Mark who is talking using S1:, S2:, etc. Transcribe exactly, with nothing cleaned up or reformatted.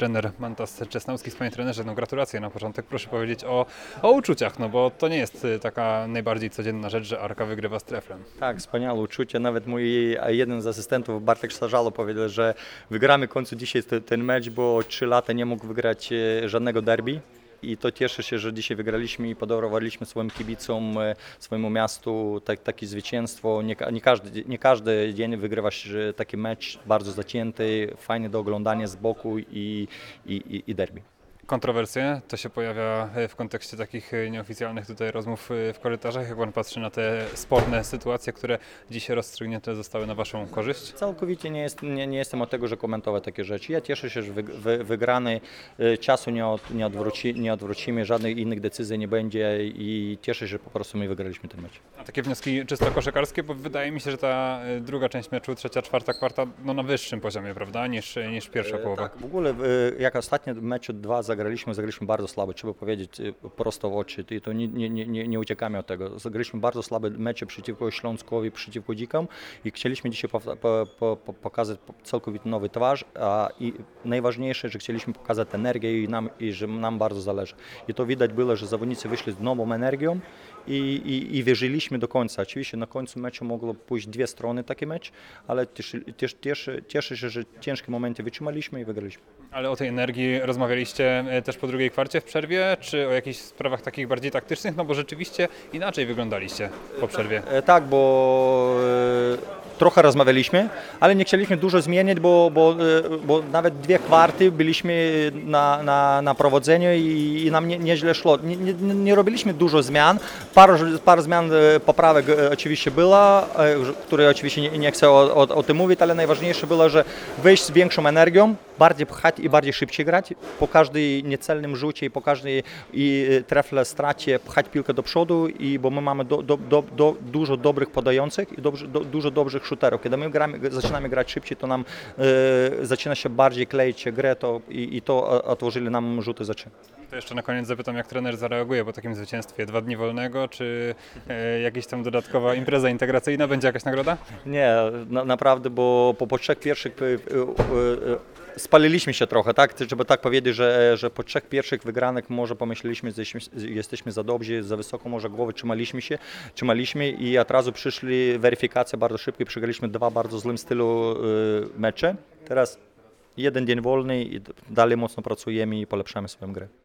S1: trener Mantas Czesnauskis. Panie trenerze, no gratulacje na początek. Proszę powiedzieć o, o uczuciach, no bo to nie jest taka najbardziej codzienna rzecz, że Arka wygrywa z Treflem.
S2: Tak, wspaniałe uczucie. Nawet mój jeden z asystentów, Bartek Starzalo, powiedział, że wygramy w końcu dzisiaj ten, ten mecz, bo trzy lata nie mógł wygrać żadnego derby. I to cieszę się, że dzisiaj wygraliśmy i podarowaliśmy swoim kibicom, swojemu miastu tak, takie zwycięstwo. Nie, nie, każdy, nie każdy dzień wygrywasz taki mecz bardzo zacięty, fajny do oglądania z boku i, i, i derby.
S1: Kontrowersje, to się pojawia w kontekście takich nieoficjalnych tutaj rozmów w korytarzach. Jak Pan patrzy na te sporne sytuacje, które dzisiaj rozstrzygnięte zostały na Waszą korzyść?
S2: Całkowicie nie, jest, nie, nie jestem od tego, że komentować takie rzeczy. Ja cieszę się, że wy, wy, wygrany czasu nie, od, nie, odwróci, nie odwrócimy, żadnych innych decyzji nie będzie i cieszę się, że po prostu my wygraliśmy ten mecz.
S1: A takie wnioski czysto koszykarskie, bo wydaje mi się, że ta druga część meczu, trzecia, czwarta, kwarta, no na wyższym poziomie, prawda, niż, niż pierwsza połowa.
S2: Tak, w ogóle jak ostatnie mecze dwa zagraliśmy, zagraliśmy bardzo słabo, trzeba powiedzieć prosto w oczy i to nie, nie, nie, nie uciekamy od tego. Zagraliśmy bardzo słabe mecze przeciwko Śląskowi, przeciwko Dzikom i chcieliśmy dzisiaj po, po, po, pokazać całkowicie nowy twarz, a i najważniejsze, że chcieliśmy pokazać energię i, nam, i że nam bardzo zależy. I to widać było, że zawodnicy wyszli z nową energią i, i, i wierzyliśmy do końca. Oczywiście na końcu meczu mogło pójść dwie strony taki mecz, ale cieszy, cieszy, cieszę się, że ciężkie momenty wytrzymaliśmy i wygraliśmy.
S1: Ale o tej energii rozmawialiście też po drugiej kwarcie w przerwie, czy o jakichś sprawach takich bardziej taktycznych? No bo rzeczywiście inaczej wyglądaliście po przerwie.
S2: Tak, bo trochę rozmawialiśmy, ale nie chcieliśmy dużo zmienić, bo, bo, bo nawet dwie kwarty byliśmy na, na, na prowadzeniu i, i nam nie, nieźle szło. Nie, nie, nie robiliśmy dużo zmian. Parę, parę zmian, poprawek oczywiście było, które oczywiście nie, nie chcę o, o, o tym mówić, ale najważniejsze było, że wyjść z większą energią, bardziej pchać i bardziej szybciej grać. Po każdej niecelnym rzucie i po każdej i trefle stracie pchać piłkę do przodu, i bo my mamy do, do, do, do, dużo dobrych podających i dobrze, do, dużo dobrych shooterów. Kiedy my gramy, zaczynamy grać szybciej, to nam e, zaczyna się bardziej kleić grę to, i, i to otworzyli nam rzuty za trzy.
S1: To jeszcze na koniec zapytam, jak trener zareaguje po takim zwycięstwie? Dwa dni wolnego, czy e, jakaś tam dodatkowa impreza integracyjna? Będzie jakaś nagroda?
S2: Nie, na, naprawdę, bo po, po trzech pierwszych e, e, e, spaliliśmy się trochę, tak? Trzeba tak powiedzieć, że, że po trzech pierwszych wygranych może pomyśleliśmy, że jesteśmy za dobrzy, za wysoko może głowy trzymaliśmy się, trzymaliśmy i od razu przyszli weryfikacje bardzo szybkie, przegraliśmy dwa bardzo złym stylu mecze. Teraz jeden dzień wolny i dalej mocno pracujemy i polepszamy swoją grę.